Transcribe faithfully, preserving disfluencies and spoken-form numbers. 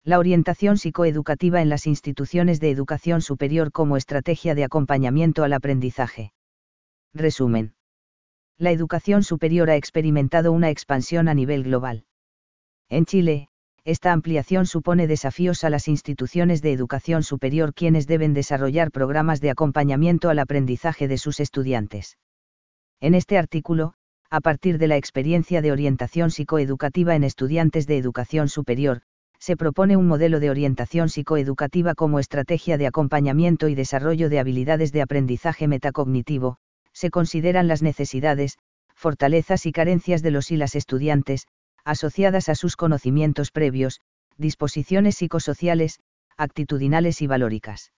La orientación psicoeducativa en las instituciones de educación superior como estrategia de acompañamiento al aprendizaje. Resumen. La educación superior ha experimentado una expansión a nivel global. En Chile, esta ampliación supone desafíos a las instituciones de educación superior, quienes deben desarrollar programas de acompañamiento al aprendizaje de sus estudiantes. En este artículo, a partir de la experiencia de orientación psicoeducativa en estudiantes de educación superior, se propone un modelo de orientación psicoeducativa como estrategia de acompañamiento y desarrollo de habilidades de aprendizaje metacognitivo. Se consideran las necesidades, fortalezas y carencias de los y las estudiantes, asociadas a sus conocimientos previos, disposiciones psicosociales, actitudinales y valóricas.